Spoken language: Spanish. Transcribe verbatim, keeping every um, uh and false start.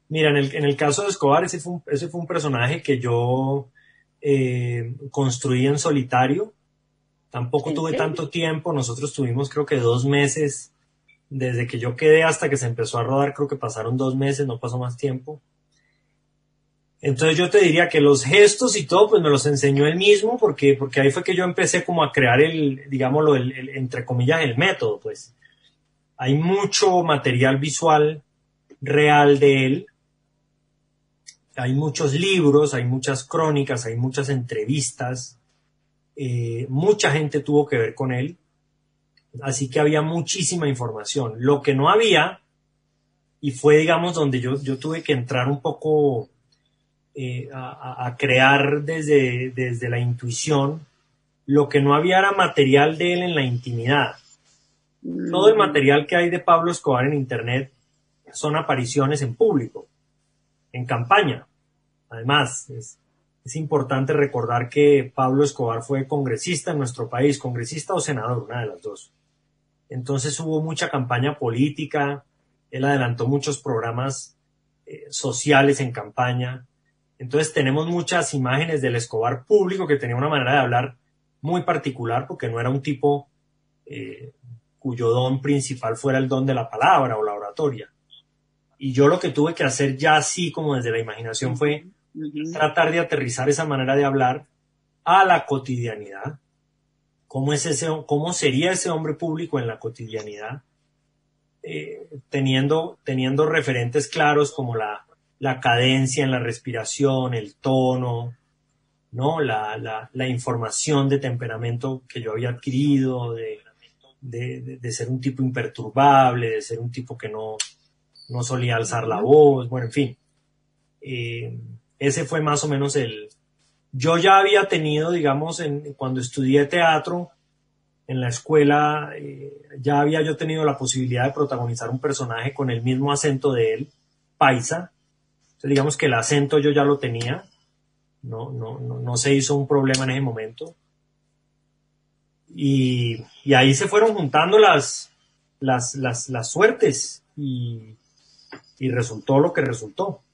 Mira, en el, en el caso de Escobar, ese fue un, ese fue un personaje que yo eh, construí en solitario. Tampoco ¿En tuve serio? tanto tiempo. Nosotros tuvimos creo que dos meses. Desde que yo quedé hasta que se empezó a rodar, creo que pasaron dos meses, no pasó más tiempo. Entonces yo te diría que los gestos y todo, pues me los enseñó él mismo, porque, porque ahí fue que yo empecé como a crear el, digámoslo, el, el, entre comillas, el método, pues. Hay mucho material visual real de él, hay muchos libros, hay muchas crónicas, hay muchas entrevistas, eh, mucha gente tuvo que ver con él, así que había muchísima información. Lo que no había, y fue, digamos, donde yo, yo tuve que entrar un poco eh, a, a, crear desde, desde la intuición, lo que no había era material de él en la intimidad. Todo el Ujú. material que hay de Pablo Escobar en Internet son apariciones en público, en campaña. Además, es, es importante recordar que Pablo Escobar fue congresista en nuestro país, congresista o senador, una de las dos. Entonces hubo mucha campaña política, él adelantó muchos programas eh, sociales en campaña. Entonces tenemos muchas imágenes del Escobar público que tenía una manera de hablar muy particular porque no era un tipo eh, cuyo don principal fuera el don de la palabra o la oratoria. Y yo lo que tuve que hacer ya así como desde la imaginación Ujú, fue ujú. tratar de aterrizar esa manera de hablar a la cotidianidad. ¿Cómo, es ese, cómo sería ese hombre público en la cotidianidad? Eh, teniendo, teniendo referentes claros como la, la cadencia en la respiración, el tono, ¿no? La, la, la información de temperamento que yo había adquirido, de, de, de, de ser un tipo imperturbable, de ser un tipo que no, no solía alzar la Ujú. voz, bueno, en fin. Eh, ese fue más o menos el... Yo ya había tenido, digamos, en, cuando estudié teatro, en la escuela, eh, ya había yo tenido la posibilidad de protagonizar un personaje con el mismo acento de él, paisa. Entonces, digamos que el acento yo ya lo tenía, no, no, no, no se hizo un problema en ese momento. Y, y ahí se fueron juntando las, las, las, las suertes y, y resultó lo que resultó.